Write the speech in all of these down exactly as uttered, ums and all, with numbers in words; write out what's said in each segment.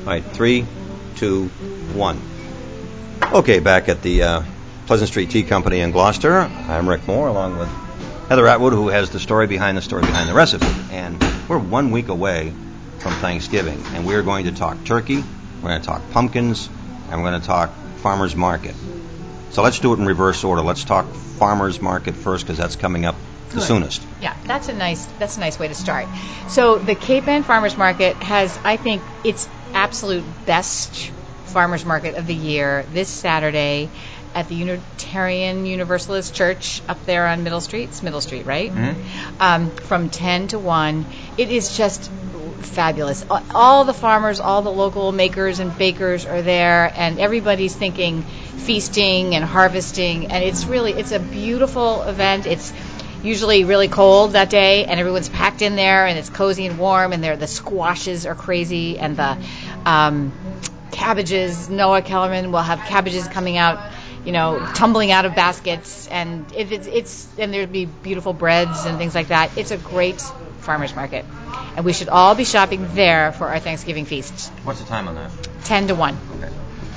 All right, three, two, one. Okay, back at the uh, Pleasant Street Tea Company in Gloucester. I'm Rick Moore, along with Heather Atwood, who has the story behind the story behind the recipe. And we're one week away from Thanksgiving, and we're going to talk turkey, we're going to talk pumpkins, and we're going to talk farmers market. So let's do it in reverse order. Let's talk farmers market first, because that's coming up the Good. soonest. Yeah, that's a nice that's a nice way to start. So the Cape Ann Farmers Market has, I think, its absolute best farmers market of the year this Saturday at the Unitarian Universalist Church up there on Middle Street. It's Middle Street, right? Mm-hmm. Um, from ten to one. It is just fabulous. All the farmers, all the local makers and bakers are there, and everybody's thinking feasting and harvesting, and it's really, it's a beautiful event. It's usually really cold that day, and everyone's packed in there, and it's cozy and warm, and there the squashes are crazy, and the um, cabbages. Noah Kellerman will have cabbages coming out, you know, tumbling out of baskets, and if it's, it's and there'd be beautiful breads and things like that. It's a great farmers market, and we should all be shopping there for our Thanksgiving feast. What's the time on that? Ten to one. Okay.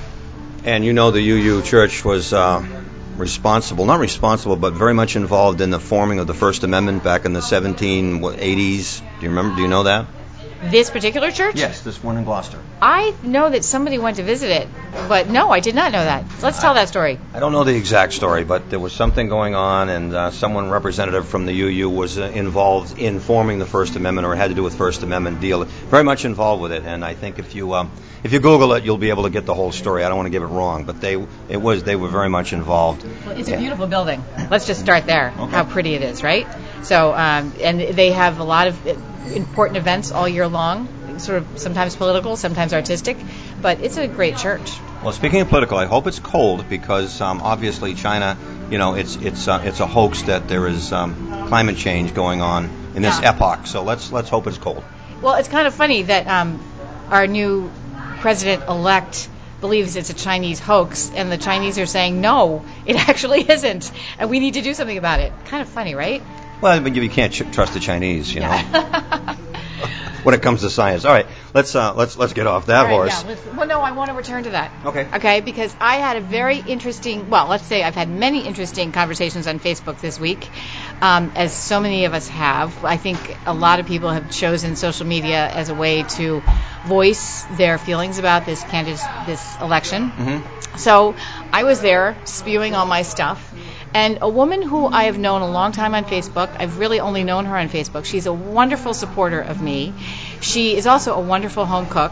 And you know the U U Church was uh, responsible, not responsible, but very much involved in the forming of the First Amendment back in the seventeen eighties. Do you remember? Do you know that? This particular church? Yes, this one in Gloucester. I know that somebody went to visit it, but no, I did not know that. Let's tell that story. I don't know the exact story, but there was something going on, and uh, someone representative from the U U was uh, involved in forming the First Amendment, or had to do with First Amendment deal. Very much involved with it, and I think if you um, if you Google it, you'll be able to get the whole story. I don't want to give it wrong, but they it was they were very much involved. Well, it's a beautiful building. Let's just start there. Okay. How pretty it is, right? So, um, and they have a lot of important events all year long, sort of sometimes political, sometimes artistic, but it's a great church. Well, speaking of political, I hope it's cold, because um, obviously China, you know, it's it's uh, it's a hoax that there is um, climate change going on in this Yeah. epoch. So let's let's hope it's cold. Well, it's kind of funny that um, our new president-elect believes it's a Chinese hoax, and the Chinese are saying, no, it actually isn't, and we need to do something about it. Kind of funny, right? Well, I mean, you can't ch- trust the Chinese, you know, Yeah. when it comes to science. All right, let's uh, let's let's get off that All right, horse. yeah, let's- well, no, I want to return to that. Okay. Okay, because I had a very interesting, well, let's say I've had many interesting conversations on Facebook this week, um, as so many of us have. I think a lot of people have chosen social media as a way to voice their feelings about this candidate, this election. Mm-hmm. So I was there spewing all my stuff. And a woman who I have known a long time on Facebook, I've really only known her on Facebook. She's a wonderful supporter of me. She is also a wonderful home cook.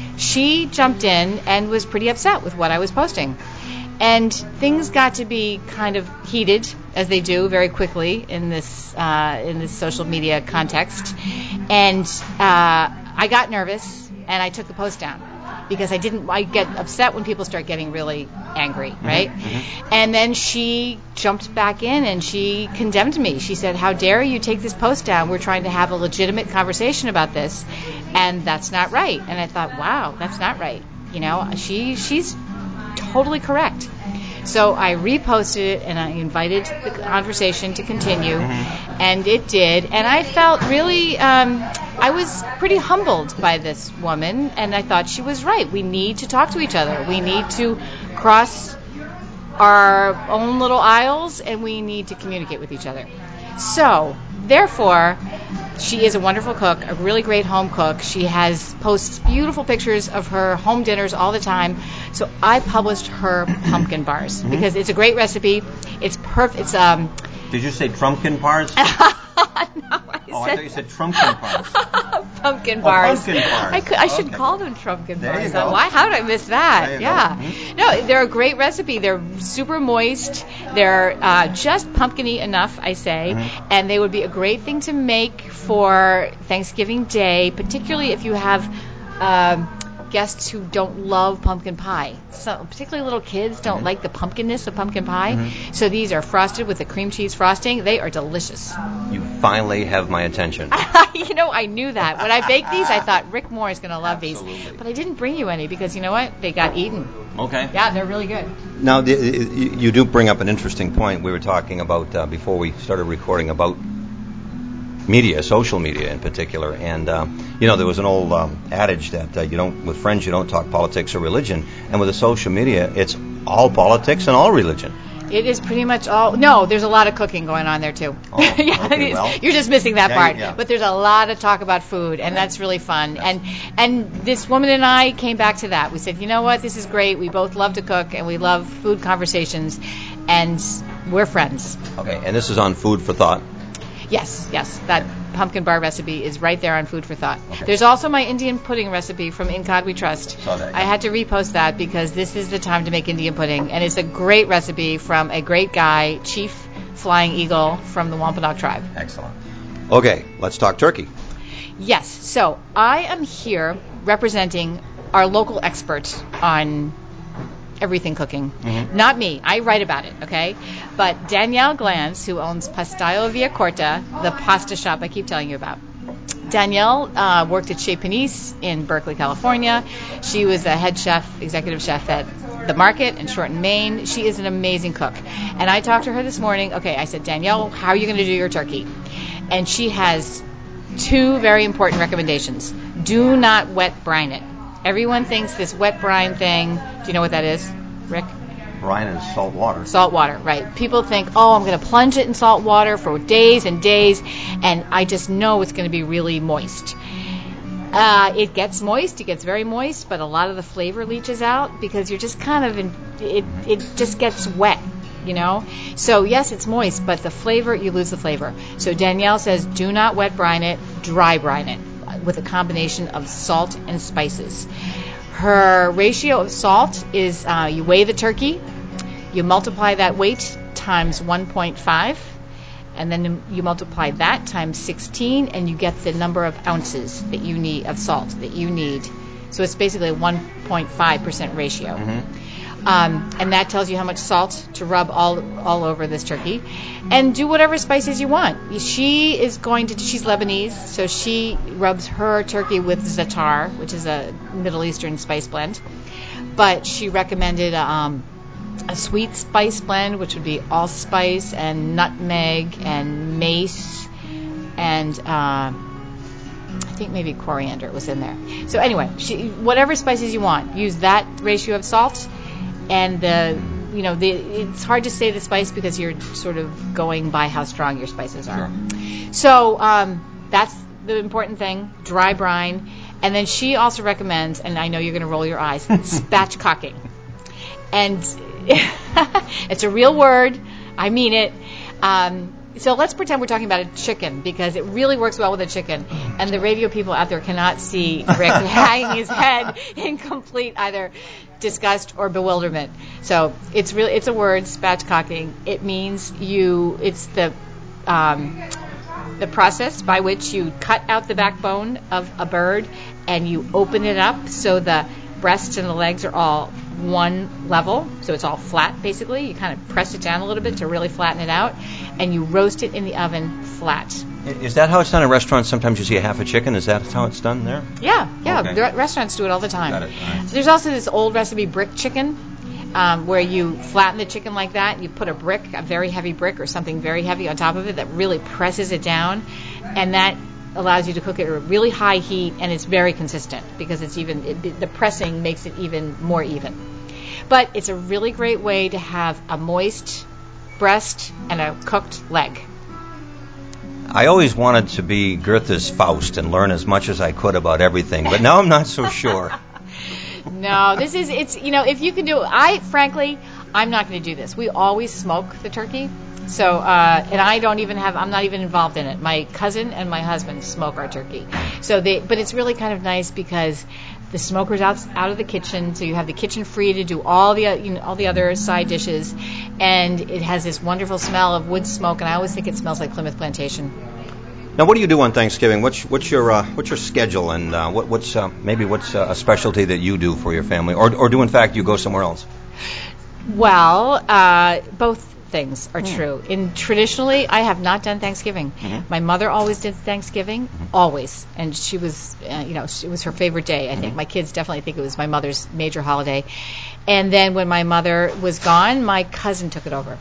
She jumped in and was pretty upset with what I was posting. And things got to be kind of heated, as they do very quickly in this uh, in this social media context. And uh, I got nervous, and I took the post down. Because I didn't, I get upset when people start getting really angry, right? Mm-hmm. And then she jumped back in and she condemned me. She said, how dare you take this post down? We're trying to have a legitimate conversation about this, and that's not right. And I thought, wow, that's not right. You know, she she's totally correct. So I reposted it, and I invited the conversation to continue, Mm-hmm. and it did. And I felt really, um, I was pretty humbled by this woman, and I thought she was right. We need to talk to each other. We need to cross our own little aisles, and we need to communicate with each other. So, therefore, she is a wonderful cook, a really great home cook. She has posts beautiful pictures of her home dinners all the time. So I published her pumpkin bars Mm-hmm. because it's a great recipe. It's perfect. It's um. Did you say Trumpkin bars? no, I Oh, I said thought you said Trumpkin bars. pumpkin Oh, bars. pumpkin bars. I, could, I should Okay. call them pumpkin There bars. you go. Why? How did I miss that? There you go. Yeah. Mhm. No, they're a great recipe. They're super moist. They're uh, just pumpkin-y enough, I say, Mhm. and they would be a great thing to make for Thanksgiving Day, particularly if you have um, guests who don't love pumpkin pie. So, particularly little kids don't Mhm. like the pumpkinness of pumpkin pie. Mhm. So these are frosted with the cream cheese frosting. They are delicious. You finally have my attention. You know, I knew that. When I baked these, I thought Rick Moore is going to love Absolutely. these. But I didn't bring you any because, you know what? They got eaten. Okay. Yeah, they're really good. Now, the, you you do bring up an interesting point. We were talking about, uh, before we started recording, about media, social media in particular. And, uh, you know, there was an old um, adage that uh, you don't, with friends, you don't talk politics or religion. And with the social media, it's all politics and all religion. It is pretty much all. No, there's a lot of cooking going on there too. Oh, yeah, okay, well. You're just missing that Yeah, part. yeah. But there's a lot of talk about food, and that's really fun. And and this woman and I came back to that. We said, you know what, this is great. We both love to cook, and we love food conversations, and we're friends. Okay, and this is on Food for Thought. Yes, yes. That pumpkin bar recipe is right there on Food for Thought. Okay. There's also my Indian pudding recipe from In God We Trust. Saw that, yeah. I had to repost that because this is the time to make Indian pudding, and it's a great recipe from a great guy, Chief Flying Eagle from the Wampanoag tribe. Excellent. Okay, let's talk turkey. Yes. So I am here representing our local expert on everything cooking. Mm-hmm. Not me. I write about it, okay? But Danielle Glantz, who owns Pastaio Via Corta, the pasta shop I keep telling you about. Danielle uh, worked at Chez Panisse in Berkeley, California. She was a head chef, executive chef at The Market in Shorten, Maine. She is an amazing cook. And I talked to her this morning. Okay, I said, Danielle, how are you going to do your turkey? And she has two very important recommendations. Do not wet brine it. Everyone thinks this wet brine thing, do you know what that is, Rick? Brine is salt water. Salt water, right. People think, oh, I'm going to plunge it in salt water for days and days, and I just know it's going to be really moist. Uh, it gets moist, it gets very moist, but a lot of the flavor leaches out because you're just kind of, in, it, it just gets wet, you know? So, yes, it's moist, but the flavor, you lose the flavor. So Danielle says, do not wet brine it, dry brine it with a combination of salt and spices. Her ratio of salt is uh, you weigh the turkey, you multiply that weight times one point five, and then you multiply that times sixteen, and you get the number of ounces that you need of salt that you need. So it's basically a one point five percent ratio. Mm-hmm. Um, and that tells you how much salt to rub all all over this turkey. And do whatever spices you want. She is going to, she's Lebanese, so she rubs her turkey with za'atar, which is a Middle Eastern spice blend. But she recommended um, a sweet spice blend, which would be allspice and nutmeg and mace and uh, I think maybe coriander was in there. So anyway, she, whatever spices you want, use that ratio of salt. And the, you know, the, it's hard to say the spice because you're sort of going by how strong your spices are. Sure. So um, that's the important thing, dry brine. And then she also recommends, and I know you're going to roll your eyes, spatchcocking. And it's a real word. I mean it. Um, so let's pretend we're talking about a chicken because it really works well with a chicken. And the radio people out there cannot see Rick hanging his head in complete either disgust or bewilderment. So it's really it's a word, spatchcocking. It means you. It's the um, the process by which you cut out the backbone of a bird and you open it up so the breasts and the legs are all one level, so it's all flat basically. You kind of press it down a little bit to really flatten it out, and you roast it in the oven flat. Is that how it's done in restaurants? Sometimes you see a half a chicken. Is that how it's done there? Yeah, yeah. Okay. The re- restaurants do it all the time. Got it. All right. So there's also this old recipe, brick chicken, um, where you flatten the chicken like that. You put a brick, a very heavy brick or something very heavy on top of it that really presses it down, and that allows you to cook it at a really high heat, and it's very consistent because it's even it, the pressing makes it even more even. But it's a really great way to have a moist breast and a cooked leg. I always wanted to be Goethe's Faust and learn as much as I could about everything, but now I'm not so sure. No, this is, it's, you know, if you can do it, I, frankly, I'm not going to do this. We always smoke the turkey. So, uh, and I don't even have, I'm not even involved in it. My cousin and my husband smoke our turkey. So they, but it's really kind of nice because the smoker's out, out of the kitchen, so you have the kitchen free to do all the, you know, all the other side dishes, and it has this wonderful smell of wood smoke, and I always think it smells like Plymouth Plantation. Now, what do you do on Thanksgiving? What's what's your uh, what's your schedule, and uh, what, what's uh, maybe what's uh, a specialty that you do for your family, or or do in fact you go somewhere else? Well, uh, both things are Mm. true. In traditionally, I have not done Thanksgiving. Mm-hmm. My mother always did Thanksgiving, mm-hmm. always, and she was, uh, you know, it was her favorite day. I mm-hmm. think my kids definitely think it was my mother's major holiday. And then when my mother was gone, my cousin took it over.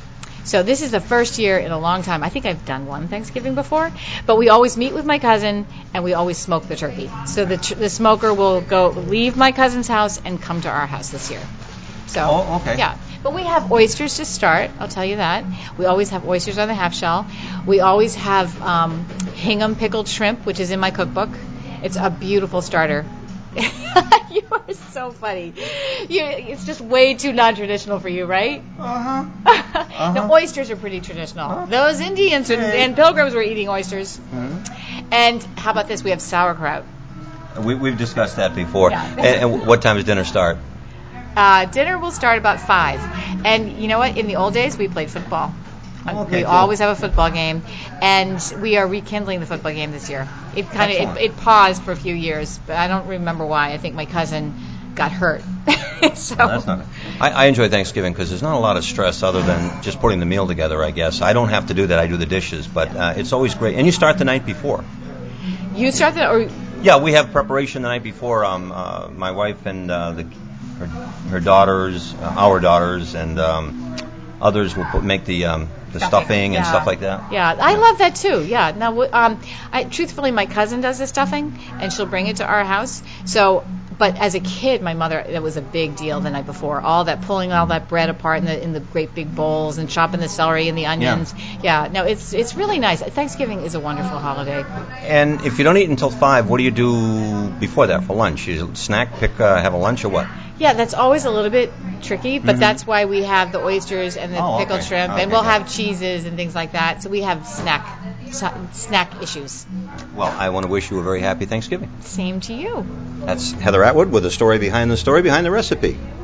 So this is the first year in a long time. I think I've done one Thanksgiving before, but we always meet with my cousin and we always smoke the turkey. So the tr- the smoker will go leave my cousin's house and come to our house this year. So Oh, okay. yeah. But we have oysters to start, I'll tell you that. We always have oysters on the half shell. We always have um, Hingham pickled shrimp, which is in my cookbook. It's a beautiful starter. You are so funny. You, it's just way too non-traditional for you, right? Uh-huh. Uh-huh. The oysters are pretty traditional. Uh-huh. Those Indians and, Okay. and pilgrims were eating oysters. Mhm. And how about this? We have sauerkraut. We, we've discussed that before. Yeah. and, and what time does dinner start? Uh, dinner will start about five. And you know what? In the old days, we played football. Okay, we cool. always have a football game, and we are rekindling the football game this year. It kind of Excellent. it, it paused for a few years, but I don't remember why. I think my cousin got hurt. so No, that's not. I, I enjoy Thanksgiving because there's not a lot of stress other than just putting the meal together, I guess. I don't have to do that. I do the dishes, but uh, it's always great. And you start the night before. You start the or Yeah, we have preparation the night before. Um, uh, my wife and uh, the, her, her daughters, uh, our daughters, and um, others will put, make the um, the stuffing and Yeah. stuff like that. Yeah, I love that too. Yeah. Now, w- um, I, truthfully, my cousin does the stuffing, and she'll bring it to our house. So, but as a kid, my mother, it was a big deal the night before. All that pulling all that bread apart in the in the great big bowls and chopping the celery and the onions. Yeah. No, it's it's really nice. Thanksgiving is a wonderful holiday. And if you don't eat until five, what do you do before that for lunch? You snack, pick, uh, have a lunch, or what? Yeah, that's always a little bit tricky, but Mhm. that's why we have the oysters and the Oh, pickled okay. shrimp, Okay, and we'll got have cheeses and things like that. So we have snack snack issues. Well, I want to wish you a very happy Thanksgiving. Same to you. That's Heather Atwood with a story behind the story behind the recipe.